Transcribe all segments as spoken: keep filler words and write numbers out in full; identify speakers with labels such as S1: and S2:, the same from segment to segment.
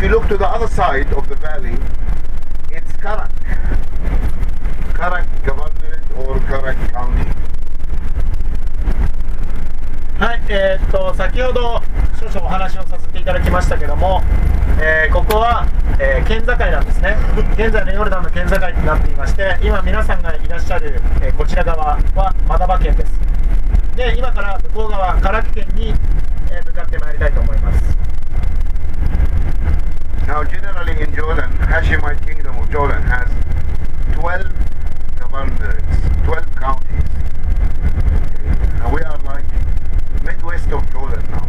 S1: if you look to the other side of the valley, it's Karak. Karak Governorate or Karak County.
S2: はい、えー、っと先ほど少々お話をさせていただきましたけども、えー、ここは、えー、県境なんですね。現在のヨルダンの県境になっていまして、今皆さんがいらっしゃる、えー、こちら側はマダバ県です。で、今から向こう側カラク県に、えー、向かってまいりたいと思います。
S1: Now, generally in Jordan, Hashemite Kingdom of Jordan has twelve governorates, twelve counties. And we are like midwest of Jordan now.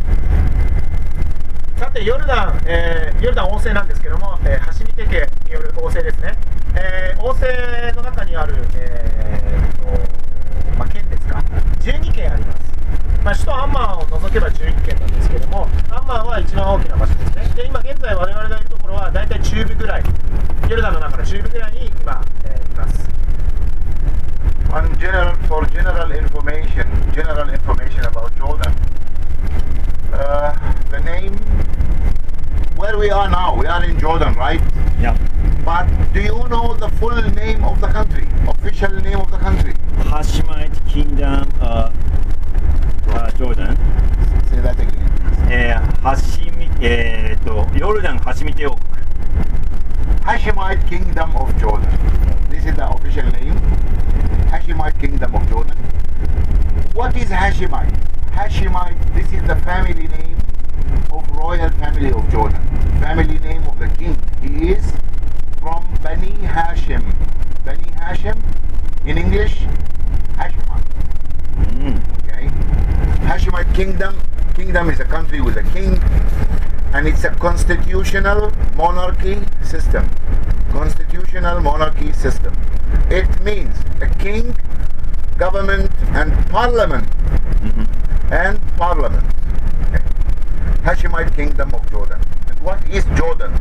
S2: さてヨルダン、えー、ヨルダン王政なんですけども、えー、ハシミテ家による王政ですね。えー、王政の中にある、えーとまあ、県ですか、じゅうにけんあります。まあ、首都アンマンを除けばじゅういっけんなんですけども、アンマンは一番大きな場所ですね。で、今現在我々がいるところはだいたい中部ぐらい、ヨルダンの中の中部ぐらいに今、えー、います。
S1: On general, for general information, general information about Jordan, uh, the name, where we are now, we are in Jordan, right?
S3: Yeah.
S1: But do you know the full name of the country, official name of the country?
S3: Hashemite Kingdom of uh, Jordan.
S1: Say that again.
S3: えー、ハシミ、えーと、ヨルダンハシミテ王国。
S1: Hashemite Kingdom of Jordan. This is the official name. Hashemite Kingdom of Jordan. What is Hashemite? Hashemite, this is the family name of royal family of Jordan. Family name of the king. He is from Bani Hashim. Bani Hashim, in English, Hashemite.
S3: Mm.
S1: Okay. Hashemite Kingdom. Kingdom is a country with a king, and it's a constitutional monarchy system. Constitutional monarchy system. It means a king, government, and parliament.
S3: Mm-hmm.
S1: And parliament. Okay. Hashemite Kingdom of Jordan. And what is Jordan?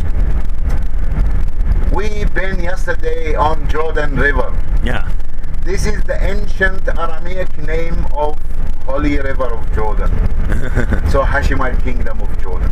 S1: We've been yesterday on Jordan River.
S3: Yeah.
S1: This is the ancient Aramaic name of Holy River of Jordan. So Hashemite Kingdom of Jordan.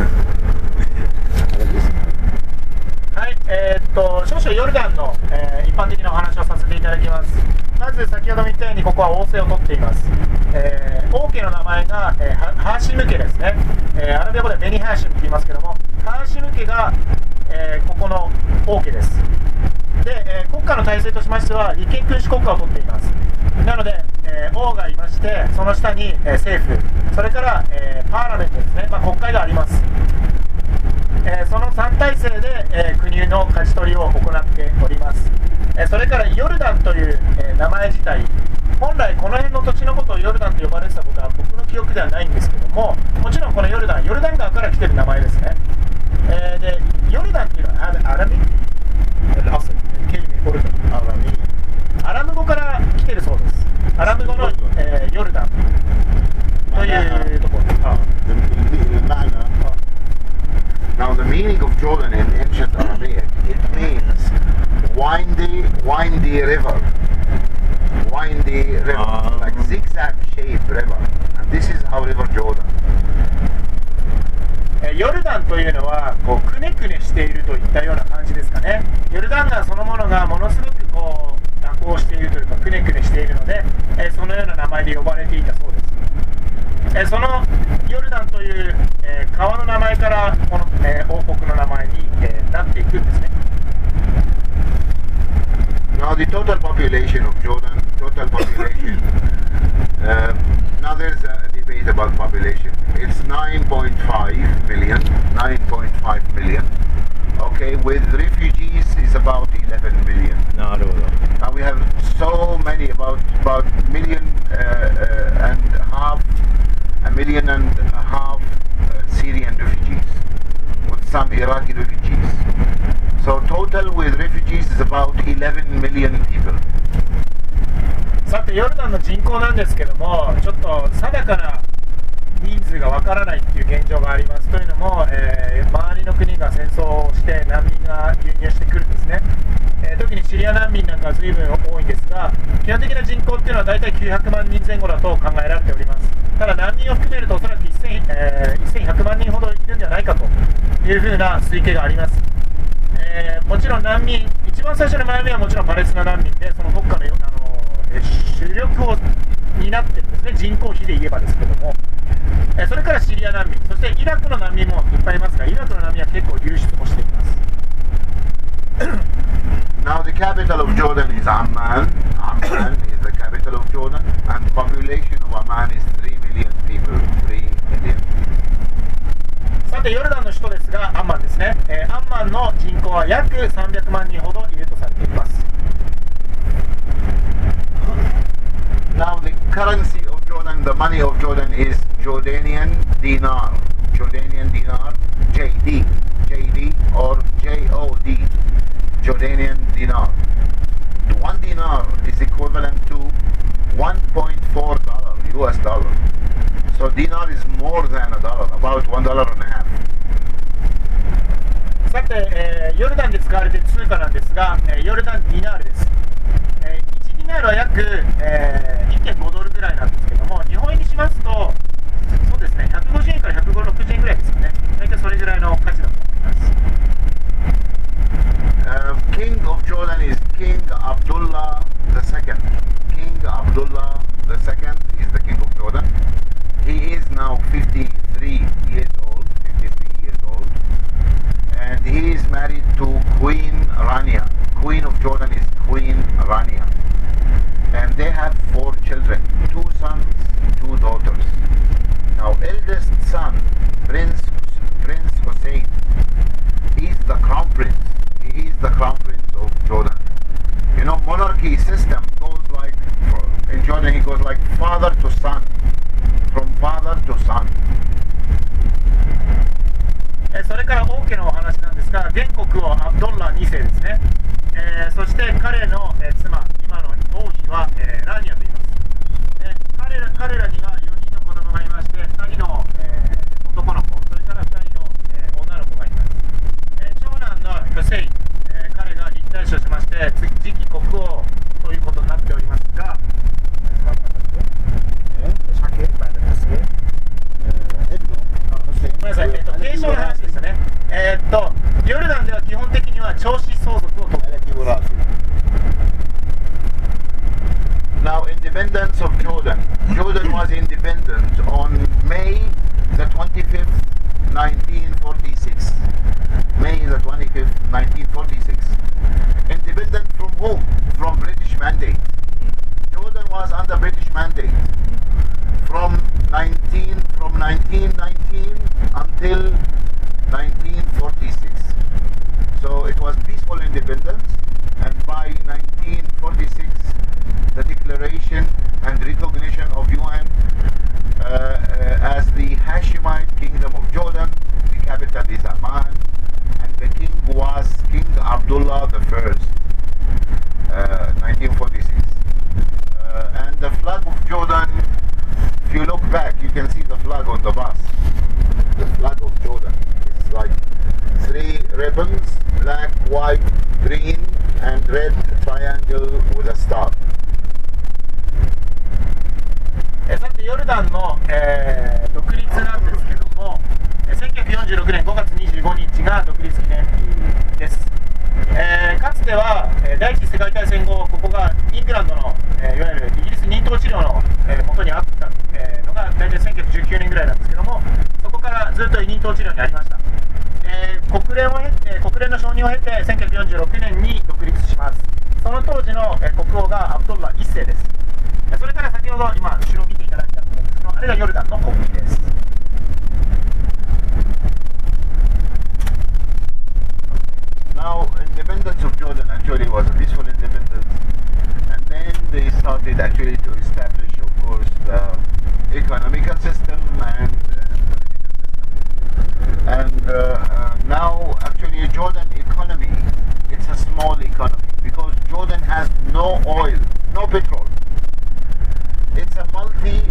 S2: はい、えー、っと少々ヨルダンの、えー、一般的なお話をさせていただきます。まず先ほども言ったようにここは王政をとっています。えー、王家の名前が、えー、ハーシム家ですね。えー、アラビア語でベニハーシムと言いますけども、ハーシム家が、えー、ここの王家です。で、えー、国家の体制としましては立憲君主国家をとっています。なので、えー、王がいまして、その下に、えー、政府、それから、えー、パーラメントですね、まあ、国会があります。えー、そのさん体制で、えー、国の舵取りを行っております。えー、それからヨルダンという、えー、名前自体、本来この辺の土地のことをヨルダンと呼ばれてたことは僕の記憶ではないんですけども、もちろんこのヨルダン、ヨルダン川から来てる名前ですね。えー、で、ヨルダンっていうのはアラビアラム語から来てるそうです。アラム語の、えー、ヨルダンというところ。
S1: Now the meaning of Jordan in ancient Aramaic, it means windy, windy river. Windy river,
S3: uh,
S1: like zigzag shaped river. And this is how River Jordan.
S2: ヨルダンというのはこうくねくねしているといったような感じですかね。ヨルダン川そのものがものすごくこう蛇行しているというかくねくねしているので、えー、そのような名前で呼ばれていたそうです。えー、そのヨルダンという、えー、川の名前からこの、えー、王国の名前に、えー、なっていくんですね。
S1: Now the total population of Jordan, total population, uh, now there's a debate about population. It's nine point five million, nine point five million. Okay, with refugees is about eleven million.
S3: なるほど。
S1: Now we have so many, about about million uh, uh, and a half, a million and a half uh, Syrian refugees, with some Iraqi refugees. So total with refugees is about eleven million people.
S2: さてヨルダンの人口なんですけども、ちょっと定かな人数がわからないっていう現状があります。というのも、えー、周りの国が戦争をして難民が流入してくるんですね。えー、特にシリア難民なんかは随分多いんですが、基本的な人口っていうのはだいたいきゅうひゃくまんにん前後だと考えられております。ただ難民を含めるとおそらくせんひゃくまんにんほどいるんじゃないかというふうな推計があります。えー、もちろん難民、一番最初の悩みはもちろんパレスチナ難民で、その国家の、あのえー、主力を担っているんですね、人口比で言えばですけども、えー、それからシリア難民、そしてイラクの難民もいっぱいいますが、イラクの難民は結構流出もしています。
S1: Now the capital of Jordan is Amman. Amman is the capital of Jordan, and the population of Amman is three million people. three million.
S2: さてヨルダンの首都ですが、アンマンですね、えー、アンマンの人口は約さんびゃくまんにんほどいるとされています。
S1: Now the currency of Jordan, the money of Jordan is Jordanian dinar. Jordanian dinar, J D, J D or J O D. Jordanian dinar. One dinar is equivalent to one point four dollars U S dollar. So dinar is more than a dollar, about one dollar and a half.
S2: さて、えー、ヨルダンで使われている通貨なんですが、えー、ヨルダンディナールです。えー、いちディナールは約、えー、いってんごドルぐらいなんですけども、日本円にしますと、そうですね、ひゃくごじゅうえんからひゃくろくじゅうえんぐらいですよね。大体それぐらいの価値だと思います。
S1: Uh, King of Jordan is King Abdullah the Second. King Abdullah the Second is the King of Jordan. He is now fifty-three years old. fifty-three years old, and he is married to Queen Rania. Queen of Jordan is Queen Rania, and they have four children: two sons, two daughters. Now, eldest son, Prince Prince Hussein, he's the crown prince. He is the crown prince of Jordan. You know, monarchy system goes like, in Jordan he goes like father to son, from father to son.
S2: それから王家のお話なんですが、現国王アブドッラにせいですね。えー、そして彼の、えー、妻、今の王妃は、えー、ラーニアと言います。えー、彼ら彼らにはよにんの子供がいまして、ふたりの、えー、男の子、それからふたりの、えー、女の子がいます。えー、長男のフセイン、えー、彼が立体視をしまして、次期国王ということになっておりますが、ごめんなさい、えー、と継承の話でしたね。えー、っとヨルダンでは基本的には長子相続を取っています。
S1: Now, independence of Jordan. Jordan was independent on May the twenty-fifth, nineteen forty-six. May the twenty-fifth, nineteen forty-six. Independent from whom? From British mandate. Jordan was under British mandate from nineteen from nineteen nineteen until nineteen forty-six. So it was peaceful independence, and by nineteen forty-six the declaration and recognition of U N uh, uh, as the Hashemite Kingdom of Jordan. The capital is Amman, and the king was King Abdullah the First, uh, nineteen forty-six. Uh, and the flag of Jordan, if you look back, you can see the flag on the bus. The flag of Jordan is like three ribbons, black, white, green, and red triangle with a star.
S2: えさてヨルダンの、えー、独立なんですけども、せんきゅうひゃくよんじゅうろくねんごがつにじゅうごにちが独立記念日です。えー、かつては、えー、第一次世界大戦後、ここがイングランドの、えー、いわゆるイギリス人道治療の、えー、元にあった、えー、のが大体せんきゅうひゃくじゅうきゅうねんぐらいなんですけども、そこからずっと委任統治療にありました。えー、国連を経て、国連の承認を経てせんきゅうひゃくよんじゅうろくねんに独立します。その当時の、えー、国王がアブドッラいっせいです。それから先ほど今後ろを見ていただいたんですけど、あれがヨルダンの国旗です。
S1: Now, independence of Jordan actually was a peaceful independence, and then they started actually to establish, of course, the economical system and uh, political system. And uh, uh, now, actually, Jordan economy, it's a small economy because Jordan has no oil, no petrol. It's a multi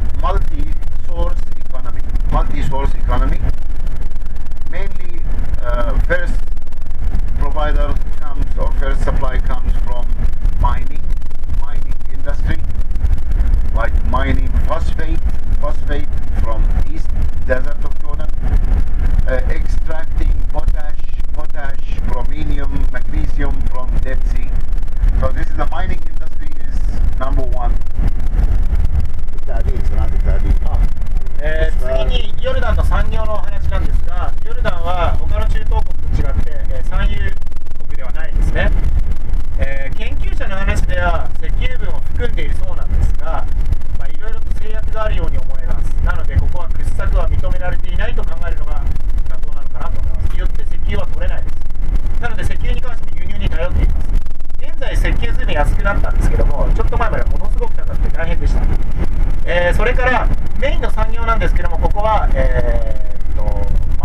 S2: に安くなったんですけども、ちょっと前まではものすごく高くて大変でした。えー、それからメインの産業なんですけども、ここは、えー、と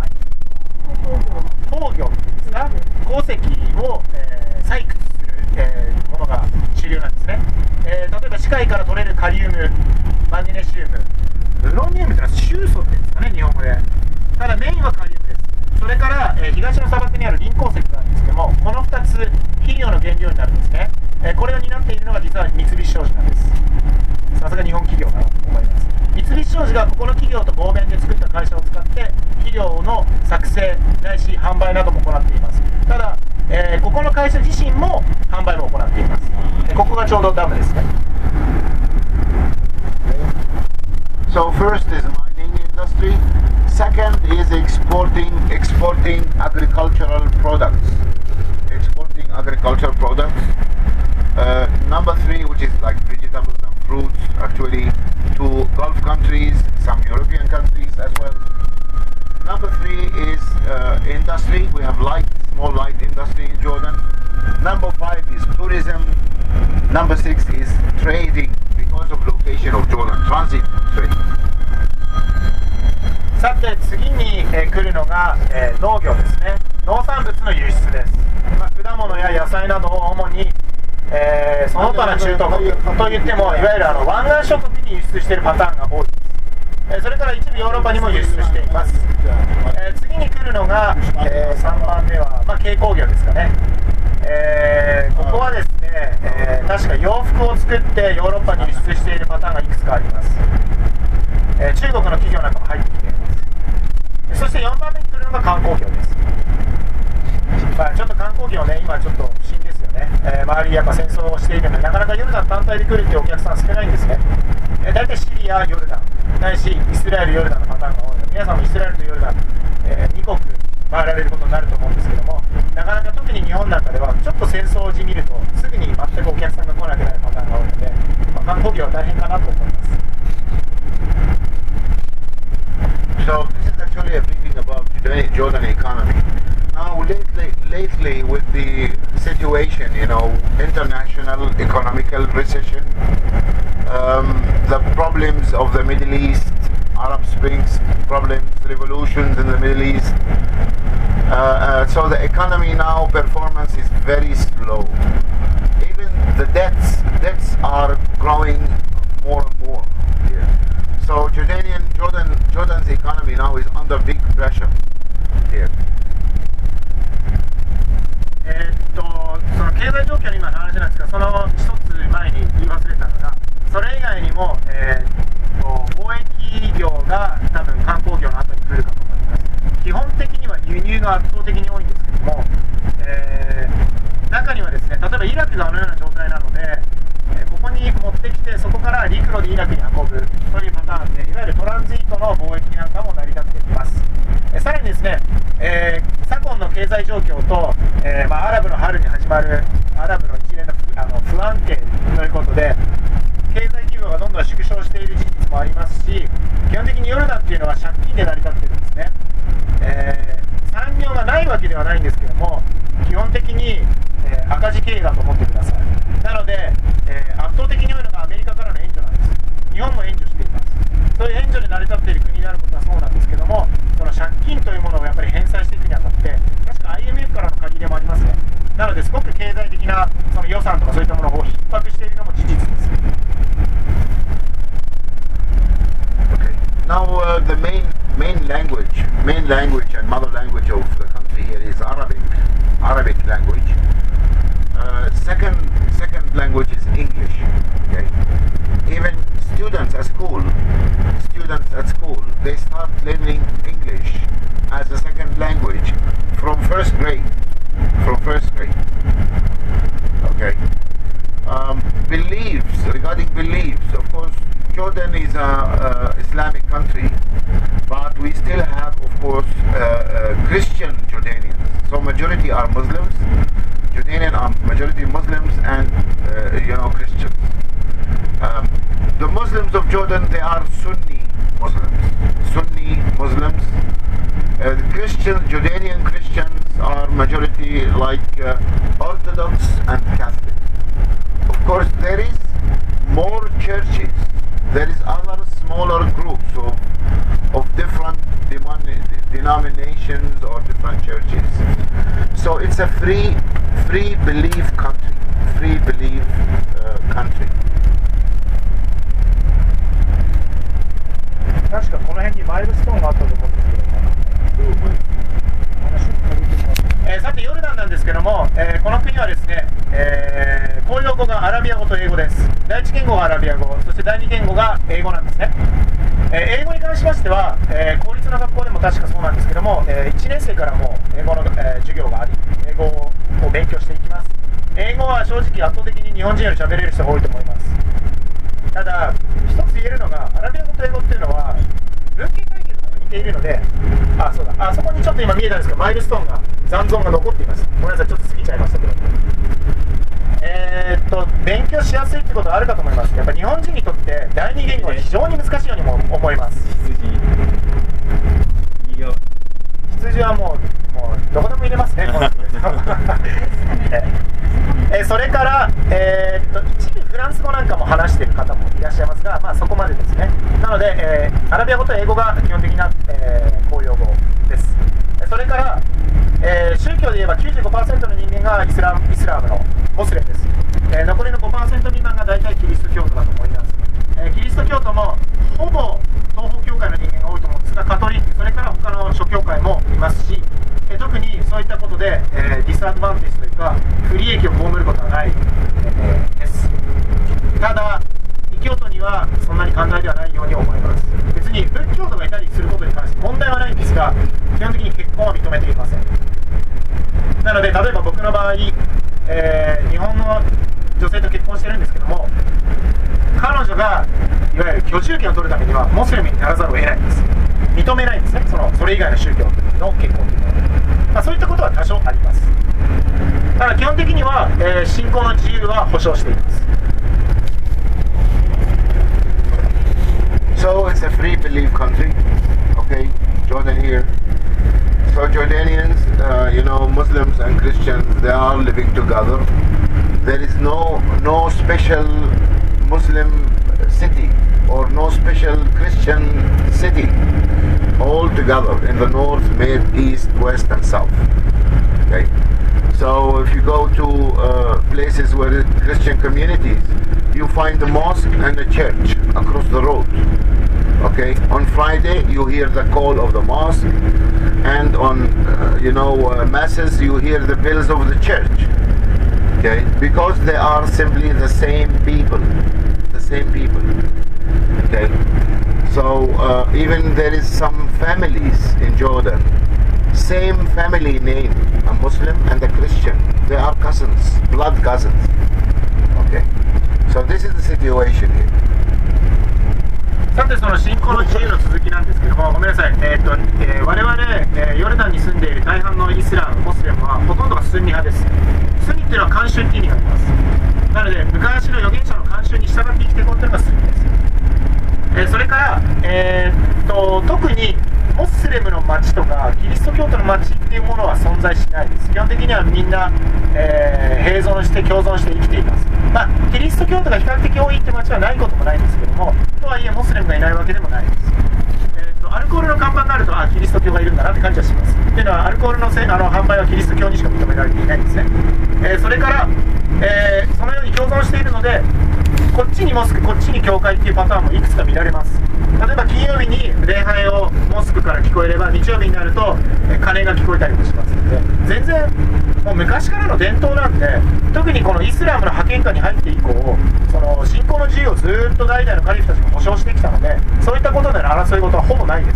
S2: 鉱業ですか、鉱石を、えー、採掘する、えー、ものが主流なんですね。えー、例えば地下から取れるカリウム、マグネシウム、ウロニウムというのは臭素っていうんですかね、日本語で。ただメインはカリウムです。それから、えー、東の砂漠にあるリン鉱石なんですけども、このふたつ肥料の原料になるんですね。えー、これを担っているのが実は三菱商事なんです。さすが日本企業だなと思います。三菱商事がここの企業と合弁で作った会社を使って肥料の作成ないし販売なども行っています。ただ、えー、ここの会社自身も販売も行っています。えー、ここがちょうどダムですね。
S1: So first is mining industry. Second is exporting exporting agricultural products. Exporting agricultural products. Uh, number three, which is like vegetables and fruits, actually to Gulf countries, some European countries as well. Number three is uh, industry. We have light, small light industry in Jordan. Number five is tourism. Number six is trading because of location of Jordan, transit trade.
S2: さて次に、えー、来るのが、えー、農業ですね。農産物の輸出です。まあ、果物や野菜などを主に、えー、その他の中東国といってもいわゆるあの湾岸諸国に輸出しているパターンが多いです。えー、それから一部ヨーロッパにも輸出しています。えー、次に来るのが、えー、さんばんめは、まあ、軽工業ですかね。えー、ここはですね、えー、確か洋服を作ってヨーロッパに輸出しているパターンがいくつかあります。えー、中国の企業なんかも入ってきています。そしてよんばんめに来るのが観光業です。まあ、ちょっと観光業ね、今ちょっと不審ですよね。えー、周りやっぱ戦争をしているのでなかなかヨルダン単体で来るっていうお客さん少ないんですね。えー、大体シリア、ヨルダンないしイスラエル、ヨルダンのパターンが多いので、皆さんもイスラエルとヨルダン、えー、にこく回られることになると思うんですけども、なかなか特に日本なんかではちょっと戦争時見るとすぐに全くお客さんが来なくなるパターンが多いので、まあ、観光業は大変かなと思います。
S1: So this is actually a briefing about the Jordan economy. Now lately, lately with the situation, you know, international economical recession, um, the problems of the Middle East, Arab Springs problems, revolutions in the Middle East. Uh, uh, so the economy now performance is very slow. Even the debts, debts are growing more and more here. So Jordanian, Jordan, Jordan's economy now is under big pressure here.
S2: えっと、その経済状況の今の話なんですが、その一つ前に言い忘れたのが、それ以外にも、えー、と貿易業が多分観光業の後に来るかと思います。基本的には輸入が圧倒的に多いんですけども、えー、中にはですね、例えばイラクがあのような状態なので、えー、ここに持ってきてそこから陸路でイラクに運ぶというパターンで、いわゆるトランジットの貿易なんかも成り立っています。えー、さらにですね、えー、昨今の経済状況と、えーまあ、アラブの春に始まるアラブの一連の、あの不安定ということで、経済規模がどんどん縮小している事実もありますし、基本的にヨルダンっていうのは借金で成り立っているんですね。えー、産業がないわけではないんですけども、基本的に、えー、赤字経営だと思ってください。なので、えー、圧倒的に多いのがアメリカからの援助なんです。日本も援助しています。そういう援助で成り立っている国であることはそうなんですけども、その借金というものをやっぱり返済していくにあたって、確か アイエムエフ からの借り入れもありますね。なのですごく経済的なその予算とかそういったものを逼迫しているのも事実です。
S1: Okay. Now uh, the main main language, main language and mother language of the country here is Arabic, Arabic language. Uh, second second language is English. Okay. Even students at school, students at school, they start learning English as a second language from first grade. From first grade. Okay. Um, beliefs, regarding beliefs, of course, Jordan is a, a Islamic country, but we still have, of course, uh, uh, Christian Jordanians. So majority are Muslims. Jordanian are majority Muslims and uh, you know Christians. Um, the Muslims of Jordan, they are Sunni Muslims. Sunni Muslims. Uh, the Christians, Jordanian Christians, are majority like uh, Orthodox and Catholic. course, there is more churches. There is other smaller groups of, of different denominations or different churches. So it's a free, free belief country. Free belief uh, country.
S2: 確かこの辺にマイルストーンがあったと思うんですけども、えー、さてヨルダンなんですけども、えー、この国はですね、えー、公用語がアラビア語と英語です。第一言語がアラビア語、そして第二言語が英語なんですね。えー、英語に関しましては、えー、公立の学校でも確かそうなんですけども、えー、いちねん生からも英語の、えー、授業があり、英語を勉強していきます。英語は正直圧倒的に日本人より喋れる人が多いと思います。ただ一つ言えるのが、アラビア語と英語っていうのは文系体系とかが似ているので、あ、そうだ、あそこにちょっと今見えたんですけど、マイルストーンが残存が残っています。ごめんなさい、ちょっと過ぎちゃいましたけど、えー、っと勉強しやすいってことはあるかと思います。やっぱ日本人にとって第二言語は非常に難しいようにも思います。羊はもう、もうどこでも入れますねえそれから、えー、っと一部フランス語なんかも話している方もいらっしゃいますが、まあ、そこまでですね。なので、えー、アラビア語と英語が基本的な、えー、公用語です。それから、えー、宗教で言えば きゅうじゅうごパーセント の人間がイスラム、イスラムのモスレムです。えー、残りの ごパーセント 未満が大体キリスト教徒だと思います。えー、キリスト教徒もほぼ東方教会の人間が多いと思うんですが、カトリック、それから他の諸教会もいますし、えー、特にそういったことで、えー、ディスアドバンテージというか不利益を被ることはない、えー、です。ただ異教徒にはそんなに簡単ではないように思います。別に仏教徒がいたりすることに関して問題はないんですが、基本的に結婚は認めていません。なので例えば僕の場合、えー、日本の女性と結婚してるんですけども、彼女がいわゆる居住権を取るためにはモスレムにならざるを得ないんです。認めないんですね、そのそれ以外の宗教の結婚というのは、まあ、そういったことは多少あります。ただ基本的には、えー、信仰の自由は保障しています。
S1: So it's a free belief country, okay? Jordan here. So Jordanians, uh, you know, Muslims and Christians, they are living together. There is no no special Muslim city or no special Christian city. All together in the north, mid, east, west, and south. Okay. So if you go to uh, places where there are Christian communities, you find a mosque and a church across the road. Okay. On Friday, you hear the call of the mosque, and on uh, you know uh, masses, you hear the bells of the church. Okay, because they are simply the same people, the same people. Okay, so uh, even there is some families in Jordan, same family name, a Muslim and a Christian. They are cousins, blood cousins. Okay, so this is the situation here.
S2: さてその信仰の自由の続きなんですけども、ごめんなさい、えーとえー、我々、えー、ヨルダンに住んでいる大半のイスラム、モスレムはほとんどがスンニ派です。スンニっていうのは慣習って意味があります。なので昔の預言者の慣習に従って生きていこうというのがスンニです。えー、それから、えー、と特にモスレムの町とかキリスト教徒の町っていうものは存在しないです。基本的にはみんな、えー、併存して共存して生きています。まあ、キリスト教徒が比較的多いって町はないこともないんですけども、とはいえモスレムがいないわけでもないです。えー、とアルコールの看板があると、あ、キリスト教がいるんだなって感じはします。っていうのはアルコールのせあの販売はキリスト教にしか認められていないんですね。えー、それから、えー、そのように共存しているので、こっちにモスク、こっちに教会っていうパターンもいくつか見られます。例えば金曜日に礼拝をモスクから聞こえれば、日曜日になると鐘が聞こえたりもしますので、全然もう昔からの伝統なんで、特にこのイスラムの覇権下に入って以降、その信仰の自由をずっと代々のカリフたちが保障してきたので、そういったことでの争い事はほぼないです。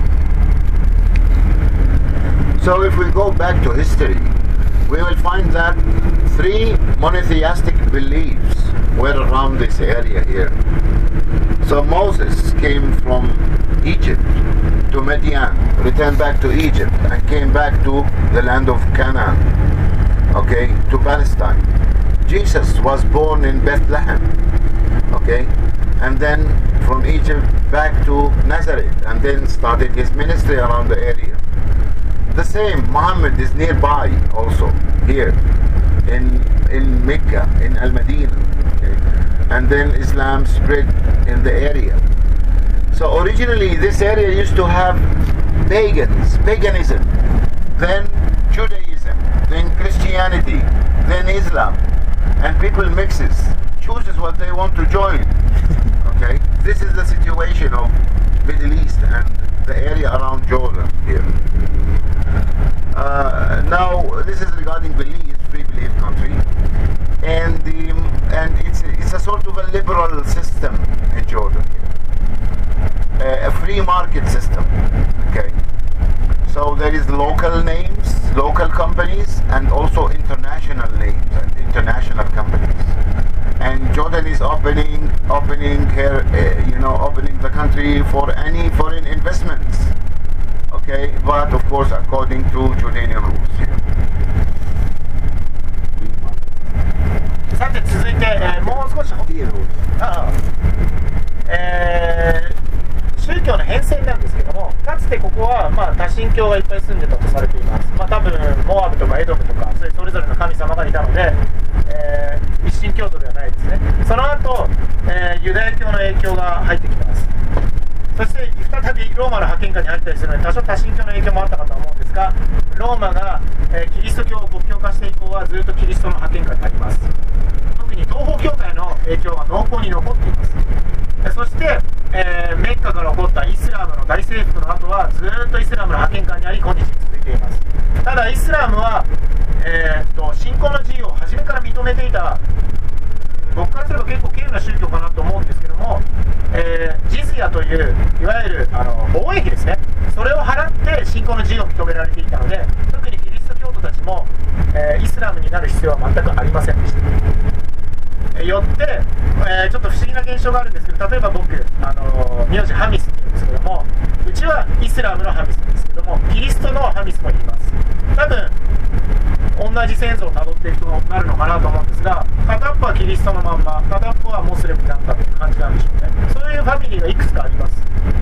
S1: So if we go back to history, we will find that three monotheistic beliefs were around this area here. So Moses came from Egypt to Midian, returned back to Egypt, and came back to the land of Canaan, okay, to Palestine. Jesus was born in Bethlehem, okay, and then from Egypt back to Nazareth, and then started his ministry around the area. The same, Muhammad is nearby also, here in in Mecca, in Al-Madinah. and then Islam spread in the area. So originally this area used to have pagans, paganism, then Judaism, then Christianity, then Islam, and people mixes, chooses what they want to join. Okay, this is the situation of Middle East and the area around Jordan here. Uh, now this is regarding belief, free belief country, and the and it's it's a sort of a liberal system in Jordan here, uh, a free market system. Okay, so there is local names, local companies, and also international names and international companies. And Jordan is opening opening here, uh, you know, opening the country for any foreign investments. Okay, but of course according to Jordanian rules.
S2: さて続いて、えー、もう少し、ああえー、宗教の変遷なんですけども、かつてここは、まあ、多神教がいっぱい住んでたとされています。まあ、多分モアブとかエドムとかそれ、それぞれの神様がいたので、えー、一神教徒ではないですね。その後、えー、ユダヤ教の影響が入ってきます。そして再びローマの覇権下に入ったりするので多少多神教の影響もあったかと思うんですが、ローマが、えー、キリスト教を国教化して以降はずっとキリストの覇権下にあります。特に東方教会の影響が濃厚に残っています。そして、えー、メッカから起こったイスラムの大征服の後はずっとイスラムの覇権下にあり今日に続いています。ただイスラムは、えー、っと信仰の自由を初めから認めていた、僕からすれば結構稀有な宗教かなと思うんですけども、えー、ジズヤといういわゆるあの貿易ですね、それを払って信仰の自由を認められていたので、特にキリスト教徒たちも、えー、イスラムになる必要は全くありませんでした。よって、えー、ちょっと不思議な現象があるんですけど、例えば僕、あの名字ハミスって言うんですけども、うちはイスラムのハミスですけども、キリストのハミスもいます。多分同じ先祖をたどっていくとなるのかなと思うんですが、片っぽはキリストのまんま、片っぽはモスレムになったという感じなんでしょうね。そういうファミリーがいくつかあります。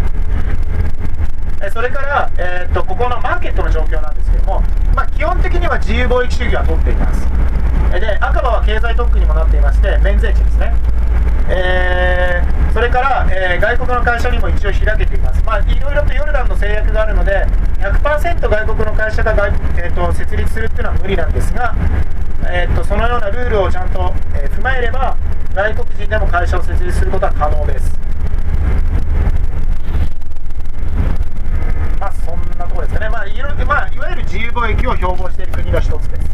S2: えそれから、えー、っとここのマーケットの状況なんですけども、まあ、基本的には自由貿易主義は取っています。で、赤羽は経済特区にもなっていまして、免税地ですね。えー、それから、えー、外国の会社にも一応開けています。まあ、いろいろとヨルダンの制約があるので、ひゃくパーセント 外国の会社が外、えー、と設立するっていうのは無理なんですが、えー、とそのようなルールをちゃんと、えー、踏まえれば、外国人でも会社を設立することは可能です。まあ、そんなところですかね。まあ、いろいろ、まあ、いわゆる自由貿易を標榜している国の一つです。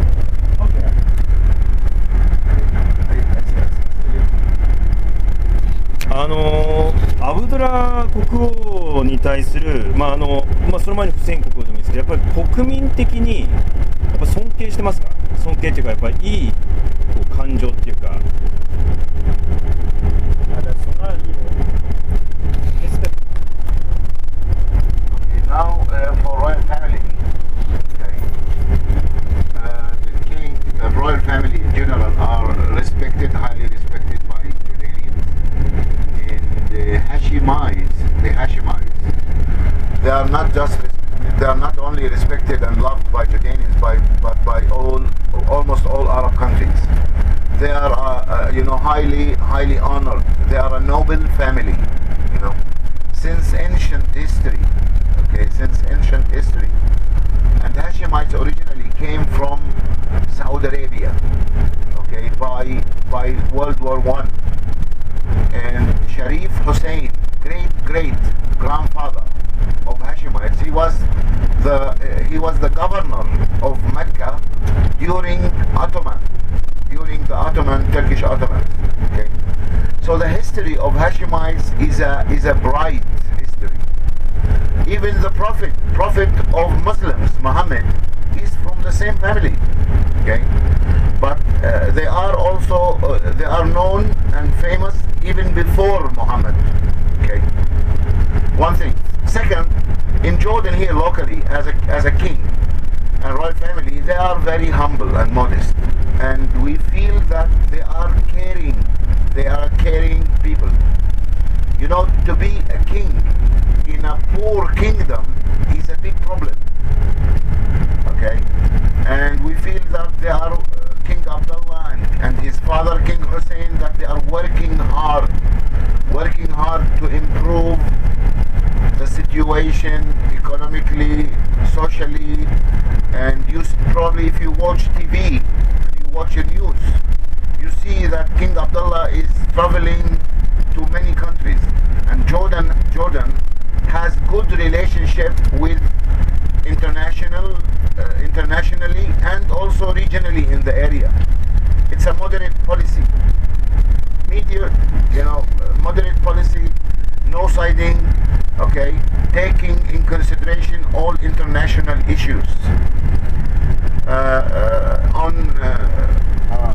S3: あのアブドラ国王に対する、まああのまあ、その前にフセイン国王でもいいですけど、やっぱり国民的にやっぱ尊敬してますか？尊敬っていうか、やっぱりいいこう感情っていうか。
S1: Now uh, for royal family, okay, uh, the king, the royal family in general are respected, highly respected by Jordanians. And the Hashemites, the Hashemites, they are not just, they are not only respected and loved by Jordanians, by, but by all, almost all Arab countries. They are, uh, uh, you know, highly, highly honored. They are a noble family, you know, since ancient history. Okay, since ancient history. And Hashemites originally came from Saudi Arabia, okay, by by World War One. And Sharif Hussein, great great grandfather of Hashemites, he was the uh, he was the governor of Mecca during Ottoman, during the Ottoman Turkish Ottomans. Okay, so the history of Hashemites is a is a bright history. Even the prophet, prophet of Muslims, Muhammad, is from the same family. Okay, but uh, they are also uh, they are known and famous even before Muhammad. Okay, one thing. Second, in Jordan here locally, as a as a king and royal family, they are very humble and modest, and we feel that they are caring. They are caring people. You know, to be a king in a poor kingdom is a big problem. Okay, and we feel that they are uh, King Abdullah and, and his father King Hussein, that they are working Actually, if you watch T V, you watch the news, you see that King Abdullah is traveling to many countries, and Jordan, Jordan has good relationship with international, uh, internationally and also regionally in the area. It's a moderate policy. Media, you know, uh, moderate policy, no siding, okay, taking in consideration all international issues. Uh, uh, on uh, uh,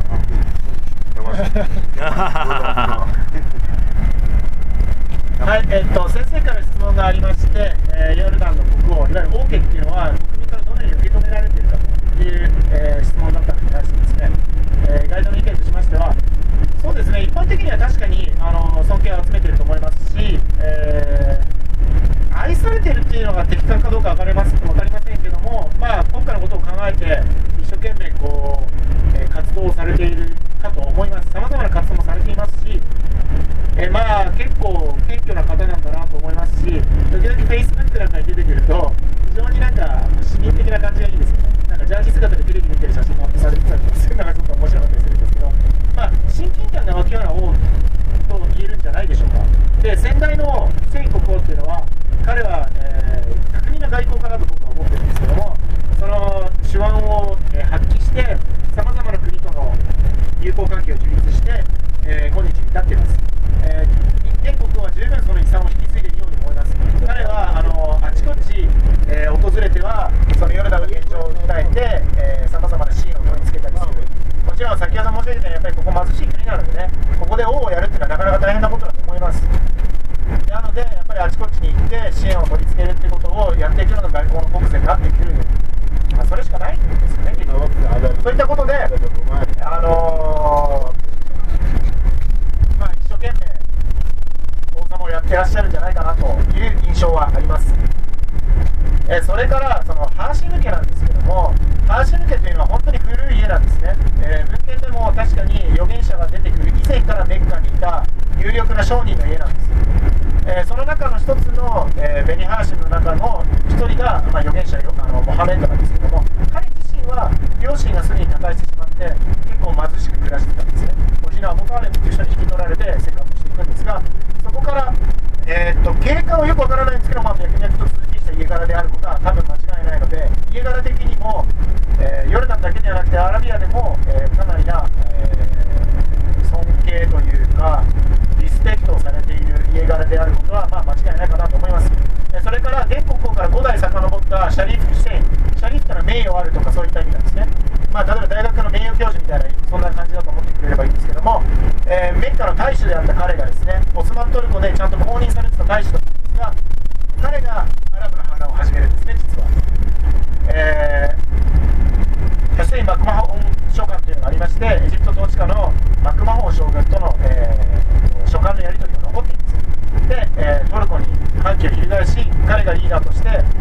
S2: はい、えっと、先生から質問がありまして、えー、ヨルダンの国王、いわゆる王家っていうのは国民からどのように受け止められているかという、えー、質問だったのに対してですね、えー、ガイドの意見としましては、そうですね、一般的には確かにあの尊敬を集めていると思いますし、えー、愛されているっていうのが的確かどうか分かります分かりませんけども、まあ、国家のことを考えて一生懸命こう、えー、活動をされているかと思います。さまざまな活動もされていますし、えー、まあ結構謙虚な方なんだなと思いますし、時々 Facebook なんかに出てくると非常になんか市民的な感じがいいですよね。なんかジャージ姿でテレビ見てる写真がアップされてたりとかそういうのがちょっと面白かったりするんですけど、まあ、親近感が湧くような王と言えるんじゃないでしょうか。で、先代のフセイン国王っていうのは彼は、えー、巧みな外交家だと僕は思ってるんですけども、その手腕を、えー、発揮してさまざまな国との友好関係を樹立して、えー、今日に至っています。えー、現国王は十分その遺産を引き継いでいるように思います。彼はあのあちこち、えー、訪れてはそのヨルダンの現状を訴えてさまざまな支援を取り付けたりする。もちろん先ほど申し上げたようにやっぱりここ貧しい国なのでね、ここで王をやるっていうのはなかなか大変なことだと思います。なのでやっぱりあちこちに行って支援を取り付けるっていうことをやっていくのが外交の国是になってくる、まあ、それしかないんですよね。そういったことで、あのーまあ、一生懸命王様をやってらっしゃるんじゃないかなという印象はあります。えー、それからそのハーシム家なんですけども、ハーシム家というのは本当に古い家なんですね。えー、文献でも確かに預言者が出てくる以前からメッカにいた有力な商人の家なんです。えー、その中の一つの、えー、ベニハーシムの中の一人が、まあ、預言者あのモハメッドなんですけども、彼自身は両親がすでに他界してしまって結構貧しく暮らしてたんですね。おじのアボカーレムという人に引き取られて生活していくんですが、そこから、えー、っと経過はよくわからないんですけど、まあ、脈々と続きした家柄であることは多分間違いないので、家柄的にも、えー、ヨルダンだけではなくてアラビアでも、えー、かなりな、えー、尊敬というかリスペクトをされている家柄であることは、まあ、間違いないかなと思います。それから現国王からご代遡ったシャリーフ・フセイン、シャリーフというのは名誉あるとかそういった意味なんですね。まあ、例えば大学の名誉教授みたいなそんな感じだと思ってくれればいいんですけども、えー、メッカの大使であった彼がですね、オスマントルコでちゃんと公認されてた大使だったんですが、彼がアラブの花を始めるんですね、実は。えー、フセイン・マクマホン書簡というのがありまして、エジプト統治下のマクマホン将軍との、えー、書簡のやり取りが残っています。で、えー、トルコに反旗を翻し、彼がリーダーとして